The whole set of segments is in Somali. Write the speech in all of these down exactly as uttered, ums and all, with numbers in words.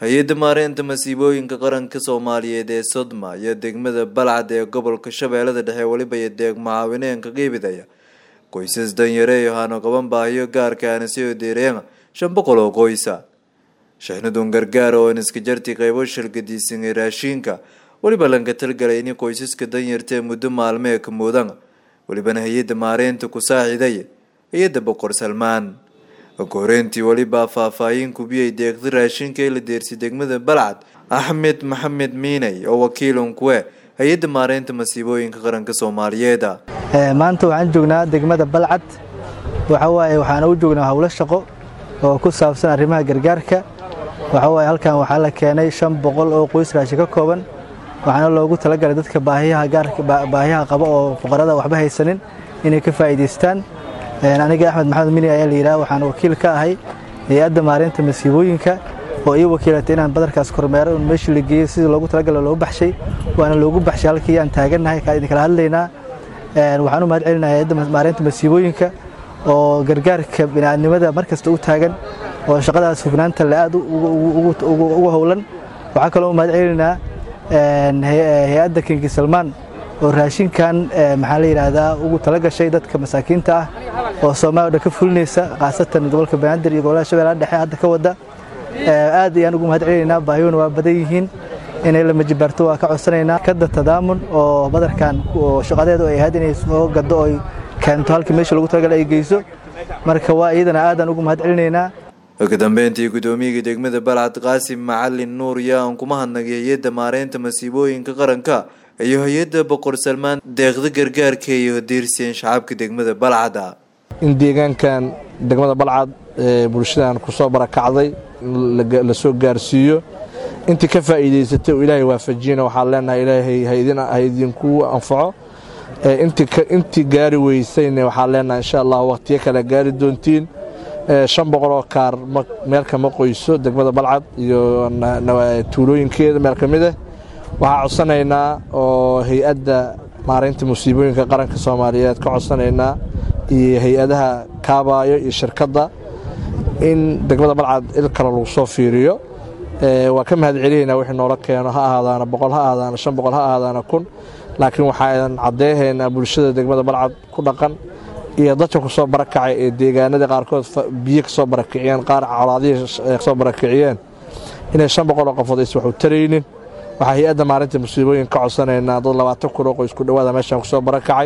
hay-adda maareynta masiibooyinka qaranka Soomaaliyeed ee Sodma iyo degmada Balcad ee gobolka Shabeellada Dhexe waliba iyo deeq macaawineen ka qeybidaya qoysas danyare iyo hano qaban baahiyo gaarka ah si oo diireena shan boqol oo qoysa shahnadoon gargaar oo iska jarti qaybo shirkadiisan raashinka waliba lanka talgalay in qoysaska danyarta muddo maalmeed ka mudan waliba hay-adda maareynta ku saaciday hay-adda Boqor Salmaan koreenti waliba faahfaahin ku biyay deeqda raashinka la deersay degmada Balcad Axmed Maxamed Miinay oo wakiilun ku ah hay-adda maareynta masiibooyinka qaranka Soomaaliyeed ee maanta waxaan joognaa degmada Balcad waxa waaye waxaan u joognaa hawlo shaqo oo ku saabsan arrimaha gargaarka waxa waaye halkan waxa la keenay shan boqol oo qoys raashin ka kooban waxaana loogu talagalay dadka baahiyaha gaarka baahiyaha qaba oo fuqarada waxba haysanin inay ka faa'iideystaan aniga Axmed Maxamed Miinay ayaa la yiraahdaa waxaan wakiil ka ahay hay'adda maareynta masiibooyinka oo ay wakiilatay inaan badarkaas kormeero in meeshii la geeyay sidii loogu talagalay loo baxshay waana loogu baxshay halkii aan taaganahay ka idin kala hadlaynaa een waxaan u mahad celinayaa hay'adda maareynta masiibooyinka oo gargaarka bini'aadamada markasta u taagan oo shaqadaas hufnaanta la aad ugu ugu howlan waxa kale oo mahad celinaa een hay'adda King Salmaan oo raashinkan maxaa la yiraahdaa ugu talagashay dadka masaakiinta ah oo Soomaaliya ka fulinaysa qaasatan gobolka Banaadir iyo gobolka Shabeellaha Dhexe hadda ka wada aad ayaan ugu mahad celinaynaa baahiyona waa badan yihiin inay la majibarto waa ka codsanaynaa kada tadaamun oo badarkan oo shaqadeedu ay ahayd inay soo gado oo keento halkii meesha lagu talagalay ay geyso marka waa iyadana aadan ugu mahad celinaynaa ugu dambeyntii gudoomiyaha degmada Balcad Qaasim Macallin Nuur yaan kuma hadnagay hay'adda maareynta masiibooyinka qaranka iyo hay'adda Boqor Salmaan deeqda gargaarka iyo diirsiin shacabka degmada Balcad in deegaankan degmada Balcad ee bulshadaan ku soo barakacday la soo gaarsiiyo intii ka faa'iideysatay oo Ilaahay waafajiyana waxa leenahay Ilaahay haydina haydin ku anfaco ee intii intii gaari weysayna waxa leenahay insha Allah waqtiyo kala gaari doontiin shan boqol oo kaar meel kama qoyso degmada Balcad iyo tuulooyinkeeda meel kamid ah waxa codsanaynaa oo hay'adda maareynta masiibooyinka qaranka Soomaaliyeed ka codsanaynaa iyo hay'adaha kaabayo iyo shirkadda in degmada Balcad il kala lagu soo fiiriyo ee waa ka mahad celinayna wixii noola keeno ha ahaadana boqol ha ahaadana shan boqol ha ahaadana kun laakiin waxaan cadeeynaa bulshada degmada Balcad ku dhaqan iyo dadka ku soo barakacay ee deegaanada qaarkood biyo ka soo barakaciyeen qaar colaadii soo barakaciyeen inay shan boqol oo qofood is wax u taraynin waxa hay'adda maareynta masiibooyinka ka codsanaynaa dad labaatan kun oo qoys ku dhawaada meeshan ku soo barakacay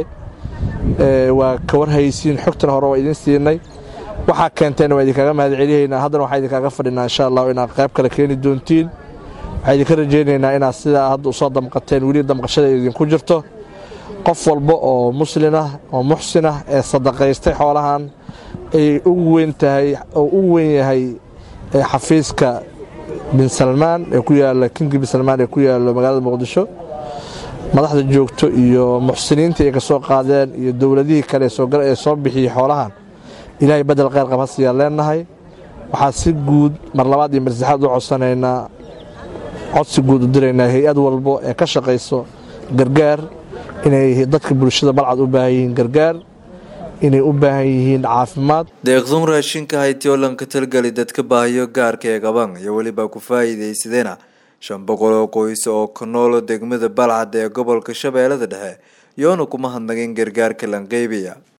ee waa ka war haysiin xogtan hore oo idin siinay waxa keentay inay idinkaga mahad celinaynaa haddana waxa idinkaga fadhinaa insha Allah inaad qayb kale keeni doontiin waxa idinka rajaynaynaa inaad sida hadda u soo damqateen wali damqashada idin ku jirto qof walba oo muslim ah oo muxsin ah ee sadaqaystay xoolahan ay ugu weyn tahay oo ugu weyn yahay xafiiska bin Salmaan ee ku yaala King bin Salmaan ee ku yaala magaalada Muqdisho madaxda joogto iyo muxsiniinta ay ka soo qaadeen iyo dawladihii kale soo galay ee soo bixiyay xoolahan Ilaahay badal qeyr qab hasiya leenahay waxa si guud mar labaad iyo mar saddexaad u codsanaynaa codsi guud u direynaa hay'ad walba ee ka shaqeyso gargaar inay dadka bulshada Balcad u baahan yihiin gargaar inay u baahan yihiin caafimaad deeqdan raashinka hay'adda oo lanka talgalay dadka baahiyo gaarka ah qaban iyo waliba ku faa'iideysadeen shan boqol oo qoys oo ka nool degmada Balcad ee gobolka Shabeellada Dhexe yoona kuma hadnageen gargaarka lan qeybiya